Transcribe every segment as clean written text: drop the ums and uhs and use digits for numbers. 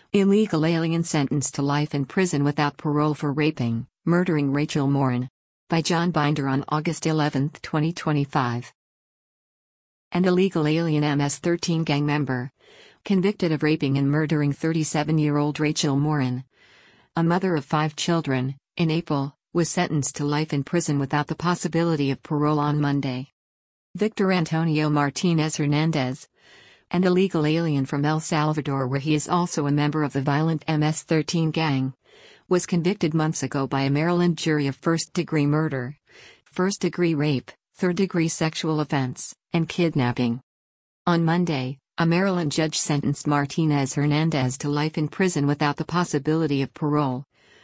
Illegal alien sentenced to life in prison without parole for raping, murdering Rachel Morin. By John Binder on August 11, 2025. An illegal alien MS-13 gang member, convicted of raping and murdering 37-year-old Rachel Morin, a mother of 5 children, in April, was sentenced to life in prison without the possibility of parole on Monday. Victor Antonio Martinez Hernandez, an illegal alien from El Salvador where he is also a member of the violent MS-13 gang, was convicted months ago by a Maryland jury of first-degree murder, first-degree rape, third-degree sexual offense, and kidnapping. On Monday, a Maryland judge sentenced Martinez Hernandez to life in prison without the possibility of parole,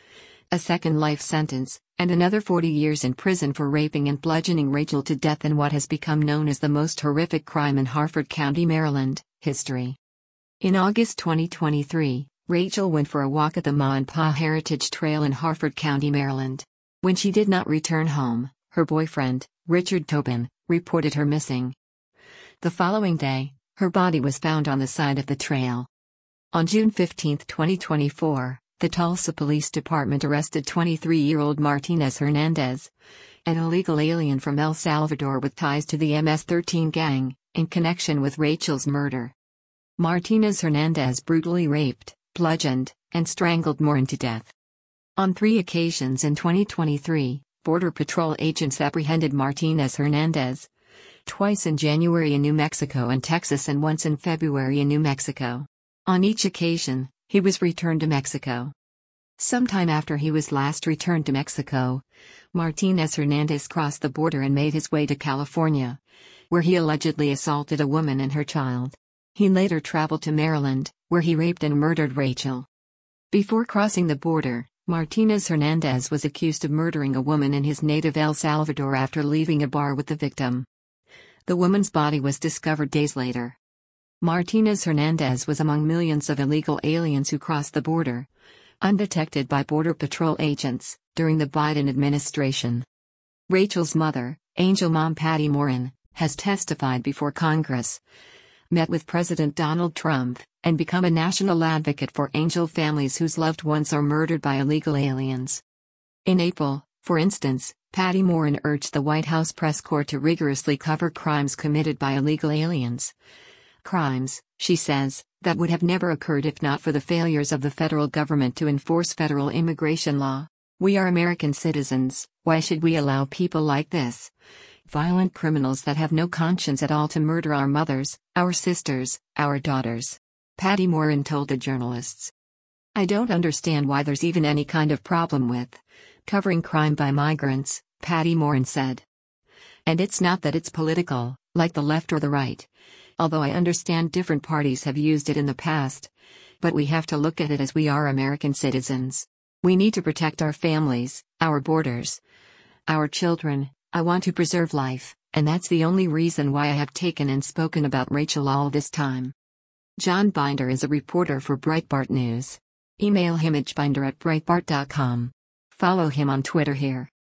a second life sentence, and another 40 years in prison for raping and bludgeoning Rachel to death in what has become known as the most horrific crime in Harford County, Maryland, history. In August 2023, Rachel went for a walk at the Ma and Pa Heritage Trail in Harford County, Maryland. When she did not return home, her boyfriend, Richard Tobin, reported her missing. The following day, her body was found on the side of the trail. On June 15, 2024, the Tulsa Police Department arrested 23-year-old Martinez Hernandez, an illegal alien from El Salvador with ties to the MS-13 gang, in connection with Rachel's murder. Martinez Hernandez brutally raped, bludgeoned, and strangled Morin to death. On 3 occasions in 2023, Border Patrol agents apprehended Martinez Hernandez, twice in January in New Mexico and Texas and once in February in New Mexico. On each occasion, he was returned to Mexico. Sometime after he was last returned to Mexico, Martinez Hernandez crossed the border and made his way to California, where he allegedly assaulted a woman and her child. He later traveled to Maryland, where he raped and murdered Rachel. Before crossing the border, Martinez Hernandez was accused of murdering a woman in his native El Salvador after leaving a bar with the victim. The woman's body was discovered days later. Martinez Hernandez was among millions of illegal aliens who crossed the border, undetected by Border Patrol agents, during the Biden administration. Rachel's mother, Angel Mom Patty Morin, has testified before Congress, met with President Donald Trump, and become a national advocate for Angel families whose loved ones are murdered by illegal aliens. In April, for instance, Patty Morin urged the White House press corps to rigorously cover crimes committed by illegal aliens. Crimes, she says, that would have never occurred if not for the failures of the federal government to enforce federal immigration law. We are American citizens, why should we allow people like this, violent criminals that have no conscience at all, to murder our mothers, our sisters, our daughters? Patty Morin told the journalists. I don't understand why there's even any kind of problem with covering crime by migrants, Patty Morin said. And it's not that it's political, like the left or the right. Although I understand different parties have used it in the past. But we have to look at it as we are American citizens. We need to protect our families, our borders, our children. I want to preserve life, and that's the only reason why I have taken and spoken about Rachel all this time. John Binder is a reporter for Breitbart News. Email him at binder@breitbart.com. Follow him on Twitter here.